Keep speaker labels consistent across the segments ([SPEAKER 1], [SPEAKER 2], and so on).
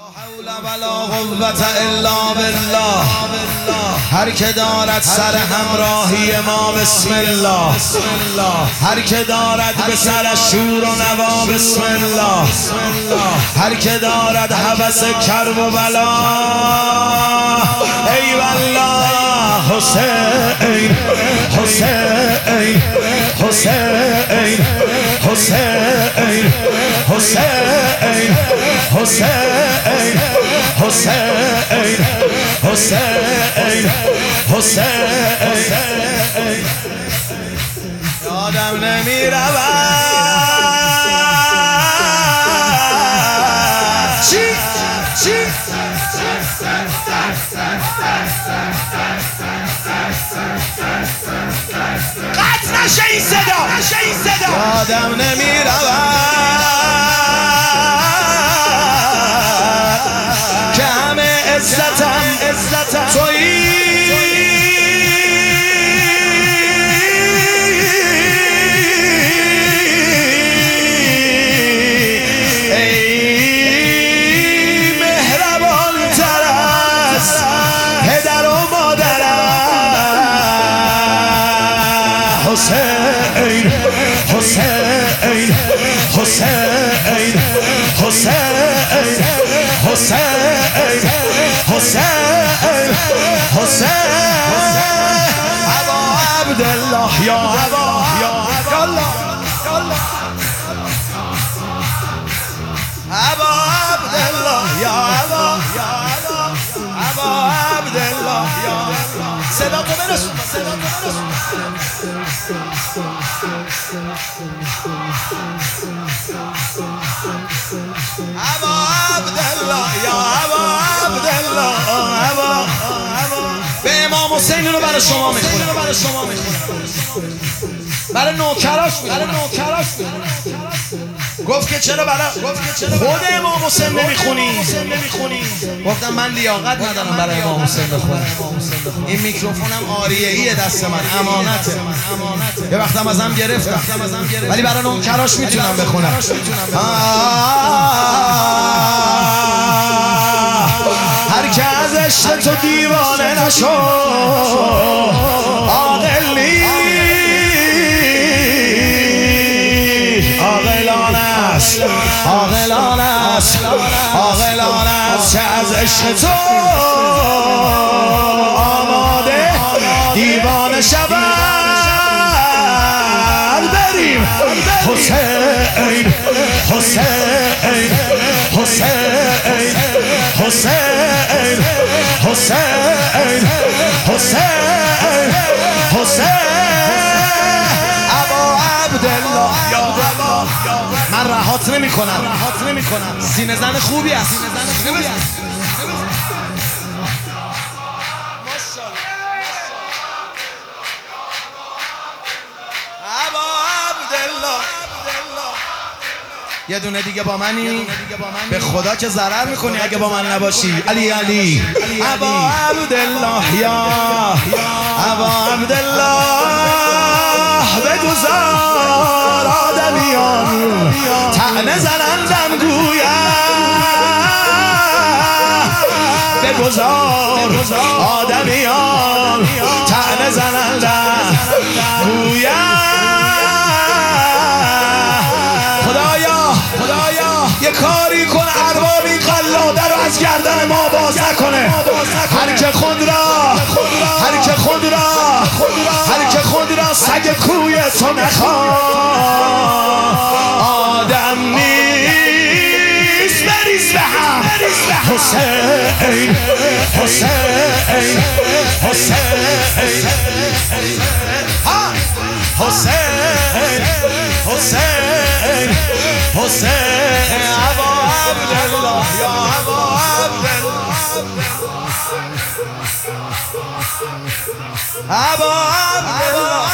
[SPEAKER 1] حول ولا قوة الا بالله. هر که دارد سر همراهی ما بسم الله. هر که دارد به سر شور و نوا بسم الله. هر که دارد هوس کرب و بلا ای والله. حسین حسین حسین حسین حسین حسین حسین حسین حسین یادم نمی رود چی قطع نشه این صدا یادم نمی رود که همه عزتم تویی. حسین حسین حسین حسین حسین حسین حسین ابا عبدالله یا ابا الله ابا عبدالله یا ابا عبدالله یا صدا تو برسون ابا عبدالله یا ابا عبدالله به امام حسین رو برای شما میخونم برای نوکراش گفت که چرا برای خود امام حسین نمیخونی؟ گفتم من لیاقت ندارم برای امام حسین بخونم. این میکروفونم آریه‌ای دست من امانته. یه وقتم ازم گرفتم ولی برای نوکراش میتونم بخونم. هر که از عشق تو دیوانه نشو عاقل نیست. عاقلانه است که از عشق تو آماده دیوانه شود. بریم حسین حسین حسین حسین حسین حسین حسین ابا عبدالله یا ابا. من رهات نمی کنم. سینه زن خوبی است. ابا عبدالله یه دونه دیگه با منی؟ به خدا که ضرر میکنی اگه با من نباشی. علی ابا عبدالله یا ابا عبدالله بگذار آدمیان طعنه زنندم گویم. بگذار آدمیان طعنه زنندم گویم. خدایا یه کاری کن ارباب این قلاده رو از گردن ما باز نکنه. هر که خود را سگ کوی تو نخواه آدم نیست. بریز به هم حسین حسین حسین حسین حسین ابا عبدالله یا ابا عبدالله ابا عبدالله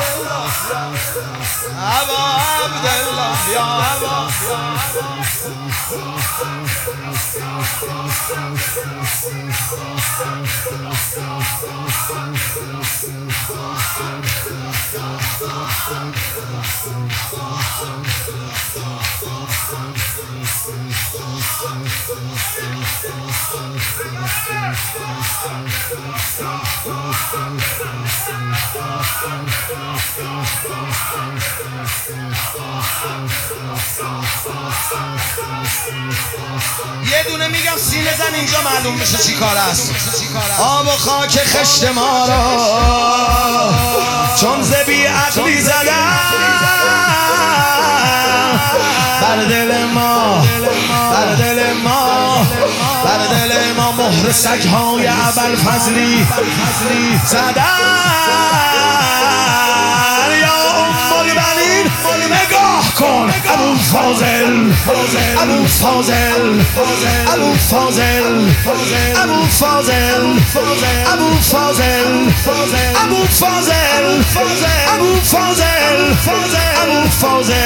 [SPEAKER 1] ابا عبدالله یا ابا یه دونه میگم سینه زن اینجا معلوم میشه چی کار است. آب و خاک خشت ما را چون زبی عقلی زدن بر دل ما، بر دل ما، بر دل ما مهر سگ‌های ابوالفضلی زدن. یا ام البنین نگاه کن ابوالفاضل، ابوالفاضل، ابوالفاضل، ابوالفاضل، ابوالفاضل، ابوالفاضل، ابوالفاضل،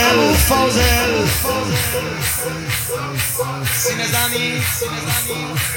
[SPEAKER 1] ابوالفاضل. سینه زنی